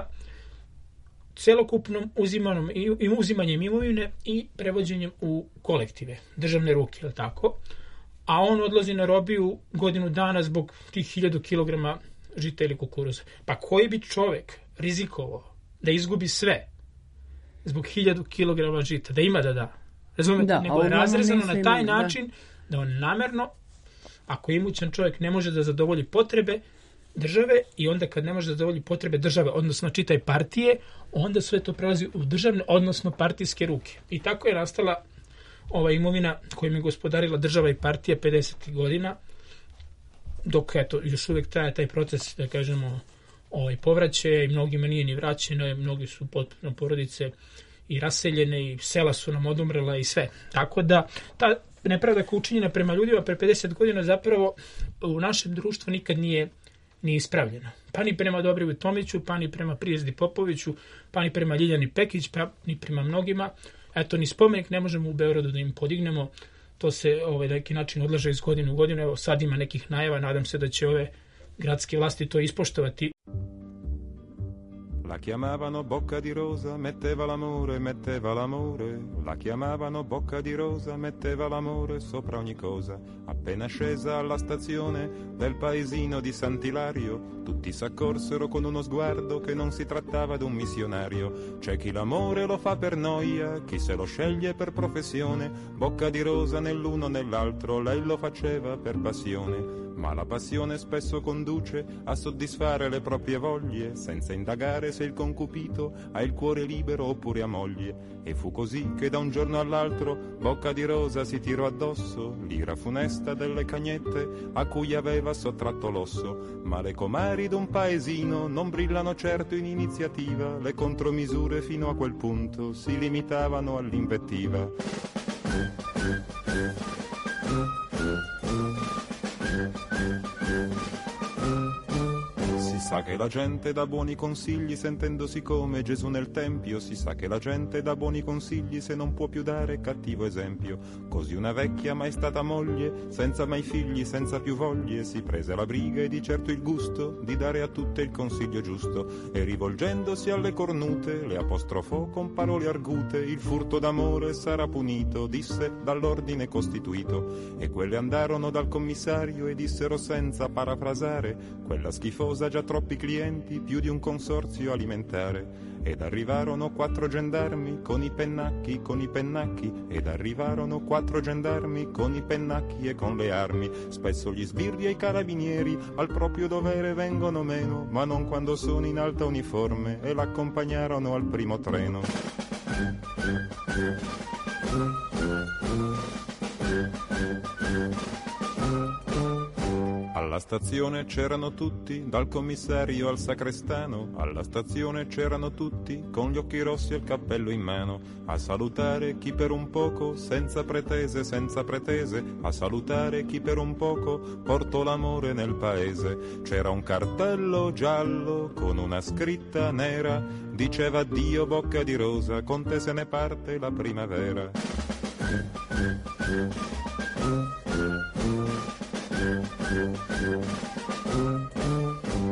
celokupnom uzimanjem imovine i prevođenjem u kolektive, državne ruke, je li tako? A on odlazi na robiju godinu dana zbog tih 1000 kilograma žita ili kukuruza. Pa koji bi čovek rizikovao da izgubi sve zbog 1000 kilograma žita, da ima da da? Razumete? Nego je razrezano na taj način da on namerno, ako je imućan čovjek, ne može da zadovolji potrebe države i onda kad ne može da zadovolji potrebe države, odnosno čitaj partije, onda sve to prelazi u državne, odnosno partijske ruke. I tako je nastala ova imovina kojom je gospodarila država i partija 50. godina, dok eto, još uvijek traje taj proces, da kažemo, povraćaja i mnogima nije ni vraćeno, mnogi su potpuno porodice i raseljene i sela su nam odumrela i sve. Tako da ta nepravda koja je učinjena prema ljudima pre 50 godina zapravo u našem društvu nikad nije ispravljena. Pa ni prema Dobrivoju Tomiću, pa ni prema Prijezdi Popoviću, pa ni prema Ljiljani Pekić, pa ni prema mnogima. Eto, ni spomenik ne možemo u Beogradu da im podignemo. To se na neki način odlaže iz godine u godinu. Evo sad ima nekih najava, nadam se da će ove gradske vlasti to ispoštovati. La chiamavano Bocca di Rosa, metteva l'amore. La chiamavano Bocca di Rosa, metteva l'amore sopra ogni cosa. Appena scesa alla stazione del paesino di Sant'Ilario, tutti s'accorsero con uno sguardo che non si trattava d'un missionario. C'è chi l'amore lo fa per noia, chi se lo sceglie per professione. Bocca di Rosa nell'uno nell'altro, lei lo faceva per passione. Ma la passione spesso conduce a soddisfare le proprie voglie, senza indagare se il concupito ha il cuore libero oppure ha moglie. E fu così che da un giorno all'altro Bocca di Rosa si tirò addosso l'ira funesta delle cagnette a cui aveva sottratto l'osso. Ma le comari d'un paesino non brillano certo in iniziativa, le contromisure fino a quel punto si limitavano all'invettiva. Si sa che la gente dà buoni consigli sentendosi come Gesù nel Tempio, si sa che la gente dà buoni consigli se non può più dare cattivo esempio. Così una vecchia mai stata moglie, senza mai figli, senza più voglie, si prese la briga e di certo il gusto di dare a tutte il consiglio giusto, e rivolgendosi alle cornute le apostrofò con parole argute: il furto d'amore sarà punito, disse, dall'ordine costituito. E quelle andarono dal commissario e dissero senza parafrasare: quella schifosa già troppi clienti, più di un consorzio alimentare. Ed arrivarono 4 gendarmi con i pennacchi, ed arrivarono 4 gendarmi con i pennacchi e con le armi. Spesso gli sbirri e i carabinieri al proprio dovere vengono meno, ma non quando sono in alta uniforme, e l'accompagnarono al primo treno. Alla stazione c'erano tutti, dal commissario al sacrestano. Alla stazione c'erano tutti, con gli occhi rossi e il cappello in mano, a salutare chi per un poco, senza pretese, a salutare chi per un poco portò l'amore nel paese. C'era un cartello giallo con una scritta nera, diceva: addio Bocca di Rosa, con te se ne parte la primavera. Ma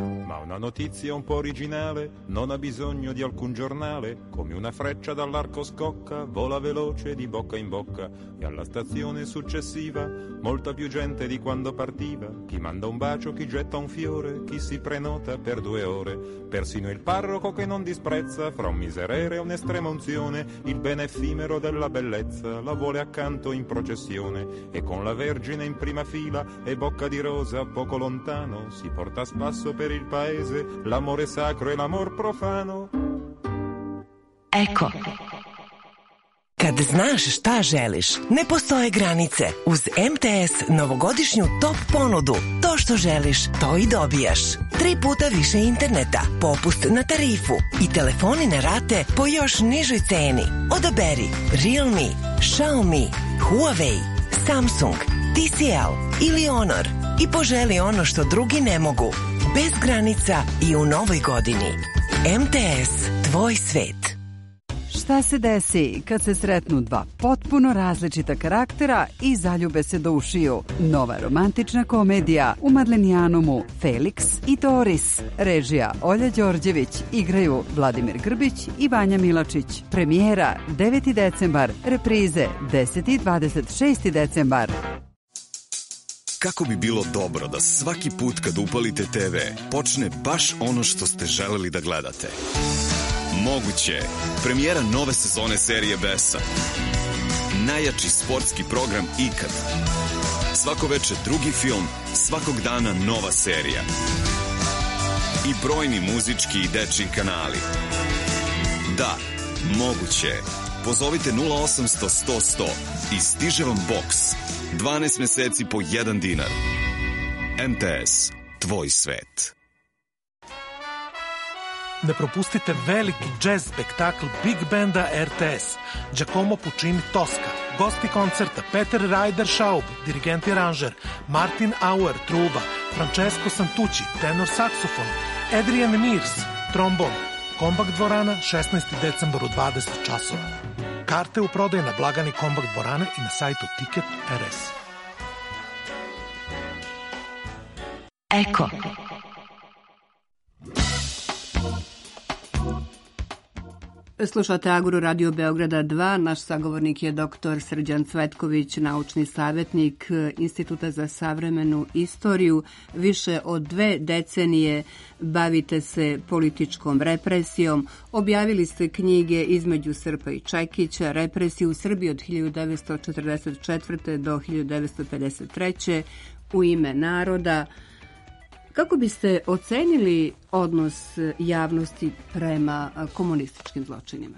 una notizia un po' originale, non ha bisogno di alcun giornale, come una freccia dall'arco scocca, vola veloce di bocca in bocca, e alla stazione successiva molta più gente di quando partiva, chi manda un bacio, chi getta un fiore, chi si prenota per 2 ore, persino il parroco che non disprezza, fra un miserere e un'estrema unzione, il bene effimero della bellezza, la vuole accanto in processione, e con la Vergine in prima fila e Bocca di Rosa poco lontano, si porta a spasso per il paese l'amore sacro e l'amor profano. Eko. Kad znaš šta želiš, ne postoje granice. Uz MTS novogodišnju top ponudu. To što želiš, to i dobijaš. 3 puta više interneta, popust na tarifu i telefoni na rate po još nižoj ceni. Odaberi Realme, Xiaomi, Huawei, Samsung, TCL ili Honor i poželi ono što drugi ne mogu. Bez granica i u novoj godini. MTS, tvoj svet. Šta se desi kad se sretnu 2 potpuno različita karaktera i zaljube se do ušiju? Nova romantična komedija u Madlenijanumu Felix i Doris. Režija Olja Đorđević, igraju Vladimir Grbić i Vanja Milačić. Premijera 9. decembar, reprize 10. i 26. decembar. Kako bi bilo dobro da svaki put kad upalite TV počne baš ono što ste želeli da gledate? Moguće. Premijera nove sezone serije Besa. Najjači sportski program ikad. Svako veče drugi film, svakog dana nova serija. I brojni muzički i dečji kanali. Da, moguće. Pozovite 0800 100 100 i stiže vam boks. 12 meseci po 1 dinar. MTS, tvoj svet. Ne propustite veliki jazz spektakl Big Banda RTS, Giacomo Puccini Tosca. Gosti koncerta Peter Ryder Schaub, dirigent i aranžer, Martin Auer, truba, Francesco Santucci, tenor saksofon, Adrian Mears, trombon. Kombakt dvorana, 16. decembar u 20 časova. Karte u prodaju na blagani Kombakt dvorane i na sajtu Ticket.rs. Eko. Slušate Aguru Radio Beograda 2. Naš sagovornik je dr. Srđan Cvetković, naučni savjetnik Instituta za savremenu istoriju. Više od 2 decenije bavite se političkom represijom. Objavili ste knjige Između Srpa i Čekića, Represiju u Srbiji od 1944. do 1953. U ime naroda. Kako biste ocenili odnos javnosti prema komunističkim zločinima?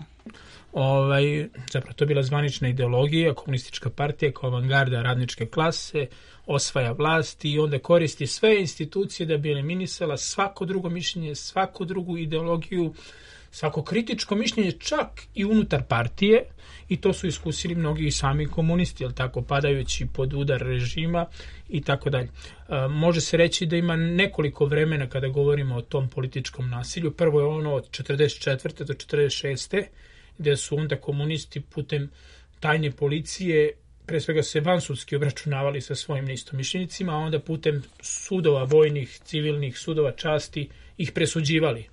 Zapravo to je bila zvanična ideologija, komunistička partija kao avangarda radničke klase, osvaja vlast i onda koristi sve institucije da bi eliminisala svako drugo mišljenje, svaku drugu ideologiju, svako kritičko mišljenje, čak i unutar partije, i to su iskusili mnogi i sami komunisti, jel tako, padajući pod udar režima i tako dalje. Može se reći da ima nekoliko vremena kada govorimo o tom političkom nasilju. Prvo je ono od 44. do 46. gde su onda komunisti putem tajne policije pre svega se vansudski obračunavali sa svojim neistomišljenicima, a onda putem sudova vojnih, civilnih sudova časti ih presuđivali.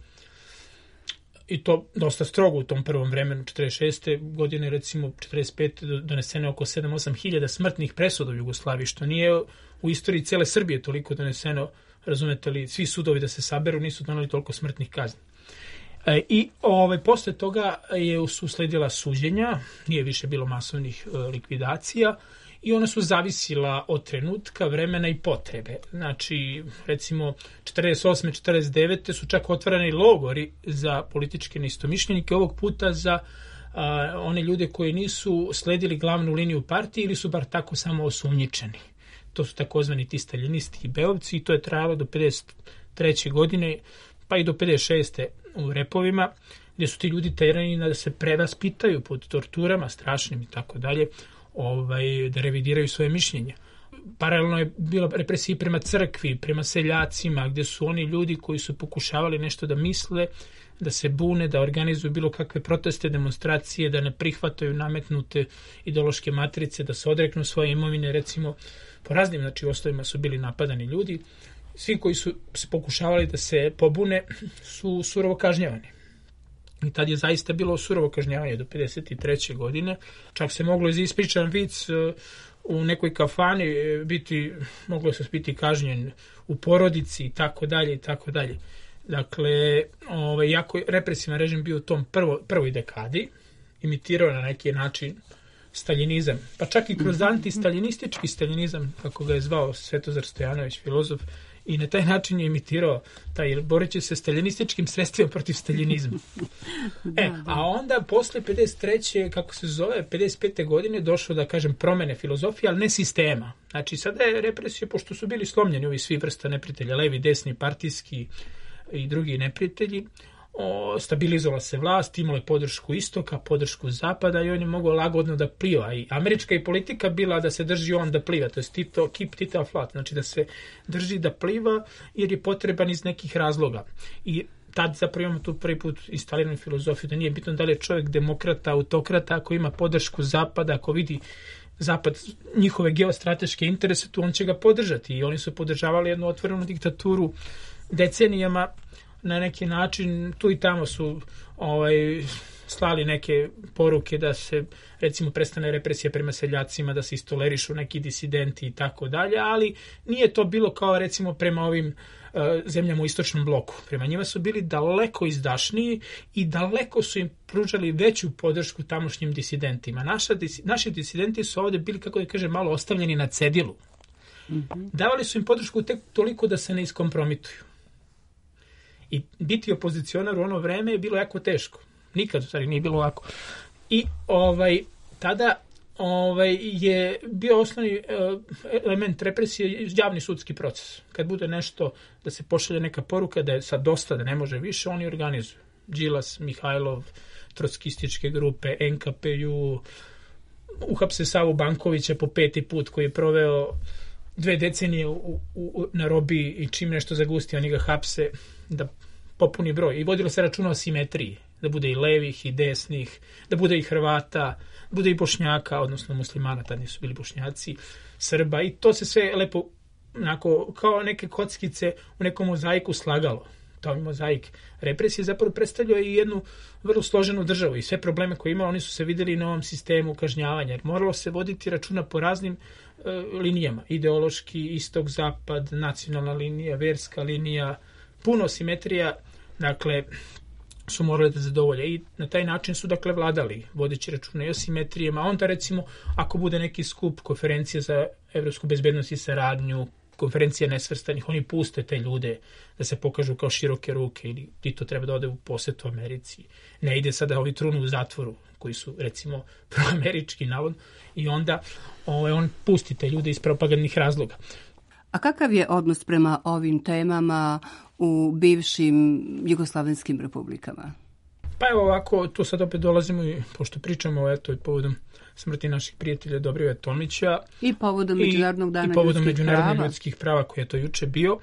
I to dosta strogo u tom prvom vremenu, 46. godine, recimo 45. doneseno oko 7-8 hiljada smrtnih presuda u Jugoslaviji, što nije u istoriji cele Srbije toliko doneseno, razumete li, svi sudovi da se saberu nisu donali toliko smrtnih kazni. I posle toga su sledila suđenja, nije više bilo masovnih likvidacija i ona su zavisila od trenutka, vremena i potrebe. Znači, recimo, 48. 49. su čak otvarani logori za političke neistomišljenike, ovog puta za one ljude koji nisu sledili glavnu liniju partije ili su bar tako samo osumnjičeni. To su takozvani ti staljinisti i beovci i to je trajalo do 53. godine, pa i do 56. u repovima, gdje su ti ljudi terani da se prevaspitaju pod torturama strašnim i tako dalje, da revidiraju svoje mišljenje. Paralelno je bila represija prema crkvi, prema seljacima, gdje su oni ljudi koji su pokušavali nešto da misle, da se bune, da organizuju bilo kakve proteste, demonstracije, da ne prihvataju nametnute ideološke matrice, da se odreknu svoje imovine, recimo po raznim osnovima su bili napadani ljudi svi koji su se pokušavali da se pobune su surovo kažnjavani. I tad je zaista bilo surovo kažnjavanje do 53. godine. Čak se moglo iz ispričan vic u nekoj kafani moglo se biti kažnjen u porodici i tako dalje i tako dalje. Dakle, jako represivan režim bio u tom prvoj dekadi, imitirao na neki način staljinizam, pa čak i kroz antistaljinistički staljinizam, kako ga je zvao Svetozar Stojanović, filozof, i na taj način je imitirao boreći se staljinističkim sredstvima protiv staljinizma. A onda posle 53. 55. godine došlo da kažem promene filozofije, ali ne sistema. Znači sada je represija, pošto su bili slomljeni ovi svi vrsta neprijatelja, levi, desni, partijski i drugi neprijatelji, stabilizovala se vlast, imala je podršku istoka, podršku zapada i on je mogao lagodno da pliva. I američka i politika bila da se drži on da pliva, to je keep Tito afloat, znači da se drži da pliva jer je potreban iz nekih razloga. I tad zapravo imamo tu prvi put instaliranu filozofiju da nije bitno da li je čovjek demokrata, autokrata, ako ima podršku zapada, ako vidi zapad njihove geostrateške interese, tu on će ga podržati. I oni su podržavali jednu otvorenu diktaturu decenijama. Na neki način tu i tamo su slali neke poruke da se recimo prestane represija prema seljacima, da se istolerišu neki disidenti i tako dalje, ali nije to bilo kao recimo prema ovim zemljama u istočnom bloku. Prema njima su bili daleko izdašniji i daleko su im pružali veću podršku tamošnjim disidentima. Naši disidenti su ovdje bili, kako da kažem, malo ostavljeni na cedilu. Davali su im podršku tek toliko da se ne iskompromituju. I biti opozicionar u ono vreme je bilo jako teško. Nikad, u stvari, nije bilo lako. I tada je bio osnovni element represije javni sudski proces. Kad bude nešto da se pošalje neka poruka da je sad dosta, da ne može više, oni organizuju. Đilas, Mihajlov, trotskističke grupe, NKPU, uhapse Savu Bankovića po 5. put koji je proveo 2 decenije na robiji i čim nešto zagusti, oni ga hapse da popuni broj. I vodilo se računa o simetriji, da bude i levih i desnih, da bude i Hrvata, da bude i Bošnjaka, odnosno muslimana, tad nisu bili Bošnjaci, Srba, i to se sve lepo kao neke kockice u nekom mozaiku slagalo. To mozaik represije zapravo predstavljao i jednu vrlo složenu državu i sve probleme koje ima, oni su se vidjeli na ovom sistemu kažnjavanja, jer moralo se voditi računa po raznim linijama, ideološki, istok, zapad, nacionalna linija, verska linija, puno simetrija, dakle, su morali da zadovolje i na taj način su, dakle, vladali, vodeći računa i o simetrijama. Onda, recimo, ako bude neki skup, konferencija za evropsku bezbednost i saradnju, konferencija nesvrstanih, oni puste te ljude da se pokažu kao široke ruke ili Tito treba da ode u posetu Americi. Ne ide sada ovi trunu u zatvoru, koji su, recimo, proamerički navod, i onda on pusti te ljude iz propagandnih razloga. A kakav je odnos prema ovim temama u bivšim jugoslavenskim republikama? Pa evo ovako, tu sad opet dolazimo i pošto pričamo i povodom smrti naših prijatelja Dobrivoja Tomića i povodom Međunarodnog dana i povodom međunarodnih ljudskih prava koji je to juče bio.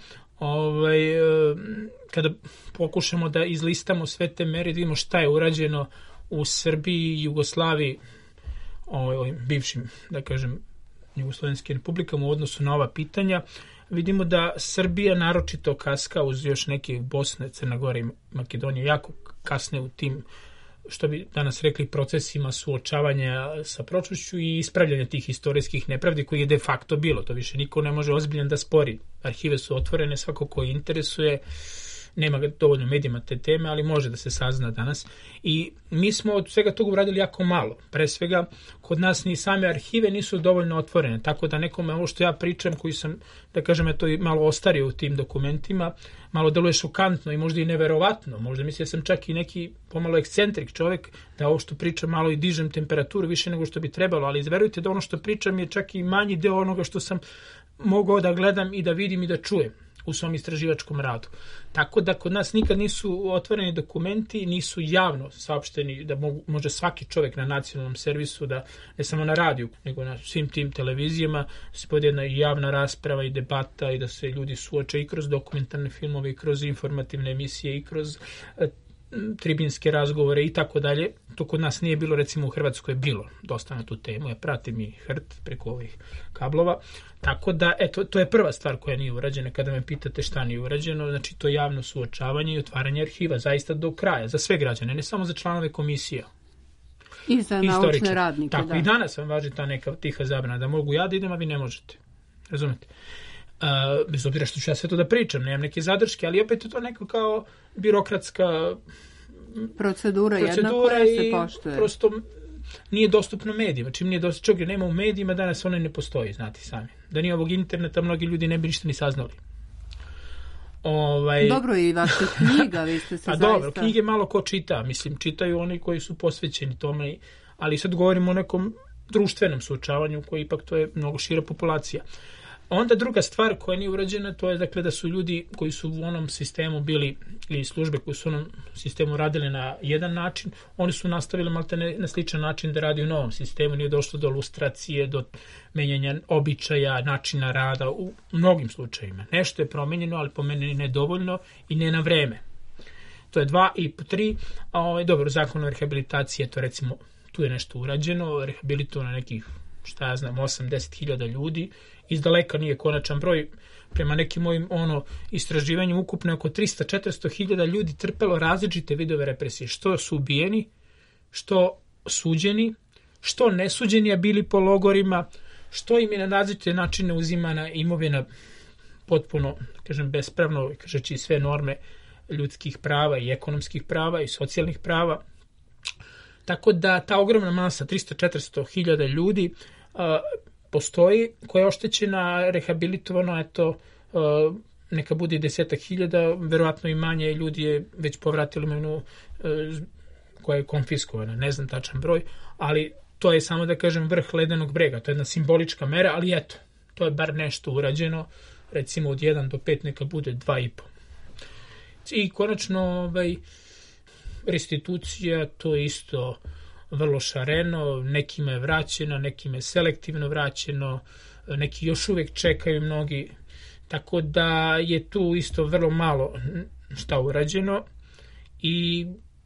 Kada pokušamo da izlistamo sve te mere, vidimo šta je urađeno u Srbiji i Jugoslaviji, ovim bivšim, da kažem, jugoslovenskim republikama u odnosu na ova pitanja, vidimo da Srbija naročito kaska uz još neke Bosne, Crna Gora i Makedonija jako kasne u tim, što bi danas rekli, procesima suočavanja sa prošlošću i ispravljanja tih istorijskih nepravdi koji je de facto bilo. To više niko ne može ozbiljan da spori. Arhive su otvorene, svako koji interesuje, nema dovoljno medijima te teme, ali može da se sazna danas. I mi smo od svega toga uradili jako malo. Pre svega, kod nas ni same arhive nisu dovoljno otvorene, tako da nekome ovo što ja pričam, koji sam, da kažem, to i malo ostario u tim dokumentima, malo deluje šokantno i možda i neverovatno. Možda mislim da sam čak i neki pomalo ekscentrik čovjek, da ovo što pričam malo i dižem temperaturu više nego što bi trebalo, ali verujte da ono što pričam je čak i manji deo onoga što sam mogao da gledam i da vidim i da čujem u svom istraživačkom radu. Tako da kod nas nikad nisu otvoreni dokumenti, nisu javno saopšteni, da može svaki čovjek na nacionalnom servisu, da ne samo na radiju, nego na svim tim televizijama, se povede jedna javna rasprava i debata i da se ljudi suoče i kroz dokumentarne filmove, i kroz informativne emisije, i kroz tribinske razgovore i tako dalje. To kod nas nije bilo, recimo u Hrvatskoj je bilo dosta na tu temu. Ja pratim i HRT preko ovih kablova. Tako da, eto, to je prva stvar koja nije urađena. Kada me pitate šta nije urađeno, znači to je javno suočavanje i otvaranje arhiva, zaista do kraja, za sve građane, ne samo za članove komisija. I za naučne radnike, tako, da. I danas vam važi ta neka tiha zabrana, da mogu ja da idem, a vi ne možete. Razumete? Bez obzira što ću ja sve to da pričam, nemam neke zadrške, ali opet je to neko kao birokratska procedura jedna koja se poštuje. Prosto nije dostupno medijima. Čim nije dostupno, čovjek nema u medijima, danas ona ne postoji, znate sami. Da nije ovog interneta, mnogi ljudi ne bi ništa ni saznali. Dobro, i vaše knjiga, vi ste se zaista... Dobro, knjige malo ko čita, mislim, čitaju oni koji su posvećeni tome, ali sad govorimo o nekom društvenom suočavanju koji ipak to je mnogo šira populacija. Onda druga stvar koja nije urađena, to je dakle da su ljudi koji su u onom sistemu bili, ili službe koji su u onom sistemu radili na jedan način, oni su nastavili maltene na sličan način da radi u novom sistemu, nije došlo do lustracije, do menjanja običaja, načina rada u mnogim slučajima. Nešto je promenjeno, ali po meni nedovoljno i ne na vreme. To je 2 i 3, dobro, zakon o rehabilitaciji, to recimo, tu je nešto urađeno, rehabilitovano nekih, 8-10 ljudi, izdaleka nije konačan broj, prema nekim mojim istraživanju ukupno oko 300-400 hiljada ljudi trpelo različite vidove represije, što su ubijeni, što suđeni, što nesuđeni, a bili po logorima, što im je na različite načine uzimana imovina potpuno, kažem, bespravno, kažeći sve norme ljudskih prava i ekonomskih prava i socijalnih prava. Tako da ta ogromna masa, 300-400 hiljada ljudi, postoji, koja je oštećena, rehabilitovano, neka bude 10.000, verovatno i manje ljudi je već povratilo imovinu koja je konfiskovana, ne znam tačan broj, ali to je samo da kažem vrh ledenog brega, to je jedna simbolička mera, ali eto, to je bar nešto urađeno, recimo od 1 do 5 neka bude 2,5. I konačno restitucija, to je isto vrlo šareno, nekima je vraćeno, nekima je selektivno vraćeno, neki još uvijek čekaju mnogi, tako da je tu isto vrlo malo šta urađeno i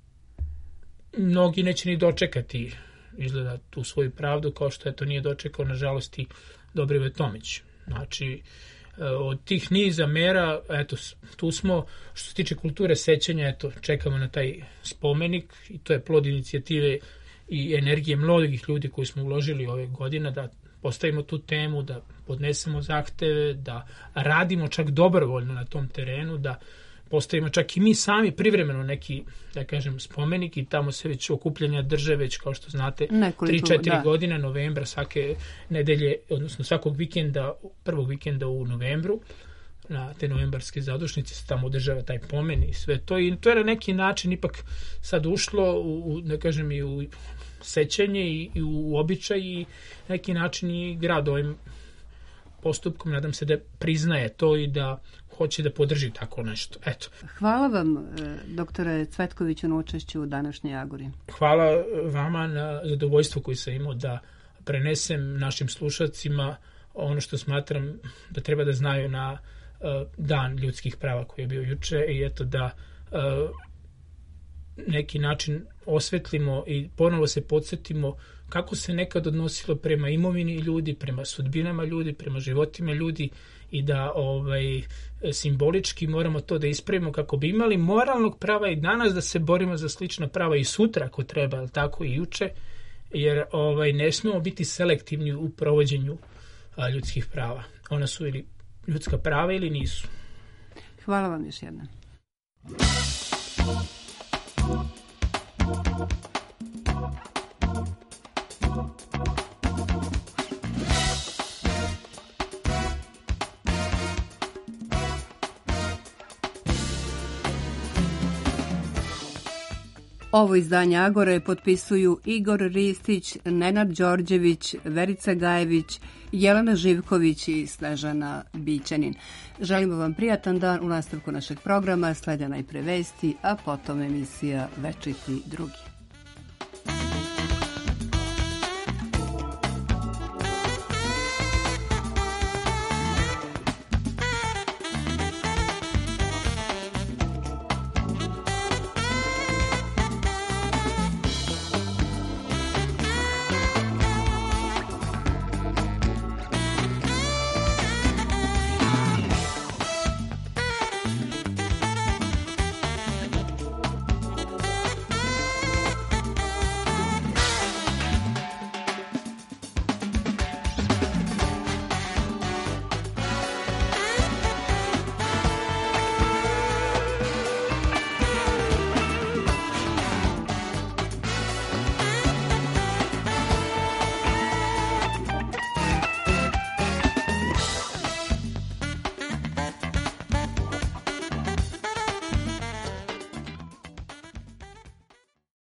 mnogi neće ni dočekati izgleda tu svoju pravdu, kao što je to nije dočekao nažalost i Dobrivoje Tomić. Znači, od tih niza mera, eto, tu smo, što se tiče kulture sećanja, eto, čekamo na taj spomenik i to je plod inicijative i energije mnogih ljudi koji smo uložili ove godine da postavimo tu temu, da podnesemo zahteve, da radimo čak dobrovoljno na tom terenu, da postavimo čak i mi sami privremeno neki, da kažem, spomenik i tamo se već okupljanja drže već, kao što znate, 3-4 godine, novembra, svake nedelje, odnosno svakog vikenda, prvog vikenda u novembru, na te novembarske zadušnice se tamo održava taj pomen i sve to. I to je na neki način ipak sad ušlo u, da kažem, i u sećanje i u običaj i na neki način i grad ovim postupkom, nadam se da priznaje to i da hoće da podrži tako nešto. Eto. Hvala vam, doktore Cvetkoviću, na učešću u današnjoj Agori. Hvala vama na zadovoljstvo koje sam imao da prenesem našim slušalcima ono što smatram da treba da znaju na dan ljudskih prava koji je bio juče i eto da neki način osvetlimo i ponovo se podsjetimo kako se nekad odnosilo prema imovini ljudi, prema sudbinama ljudi, prema životima ljudi i da simbolički moramo to da ispravimo kako bi imali moralnog prava i danas da se borimo za slična prava i sutra ako treba, ali tako i juče, jer ne smemo biti selektivni u provođenju ljudskih prava. Ona su ili ljudska prava ili nisu. Hvala vam još jednom. Ovo izdanje Agore potpisuju Igor Ristić, Nenad Đorđević, Verica Gajević, Jelena Živković i Snežana Bićanin. Želimo vam prijatan dan u nastavku našeg programa. Slede najpre vesti, a potom emisija Večiti drugi.